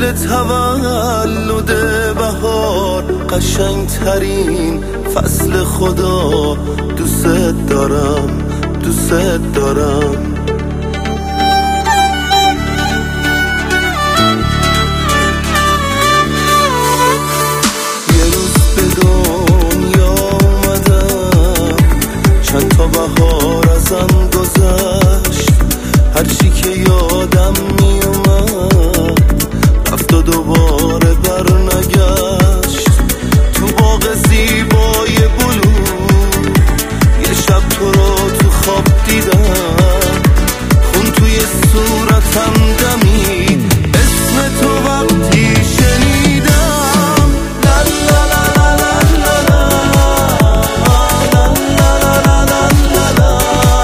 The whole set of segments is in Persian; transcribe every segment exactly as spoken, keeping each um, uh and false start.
مثل تولد بهار، قشنگ ترین فصل خدا. دوست دارم دوست دارم. یه روز به دنیا اومدم، چند تا بهار ازم گذشت. هرچی که یادم می اومد رفت و دوباره بر نگشت. تو باغ زیبای بلو یه شب تو رو تو خواب دیدم، خون توی صورتم دمید اسم تو وقتی شنیدم. لا لا لا لا لا لا لا لا لا لا لا.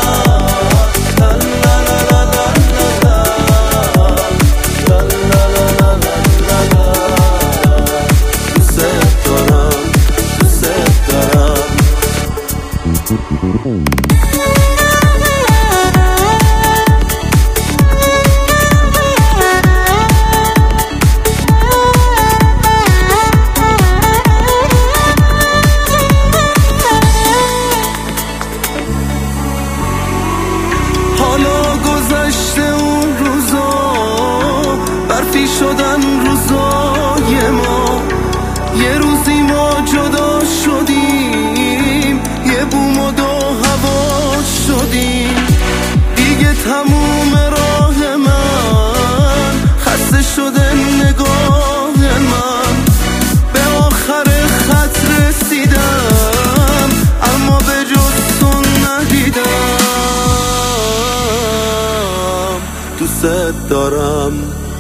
حالا گذشته اون روزا، برفی شدن روزای ما. یه روزی ما جدا شدیم، یه بوم و دو هوا شدیم. دیگه تموم راه من، خسته شده نگاه من. به آخر خط رسیدم اما به جز تو ندیدم. دوست دارم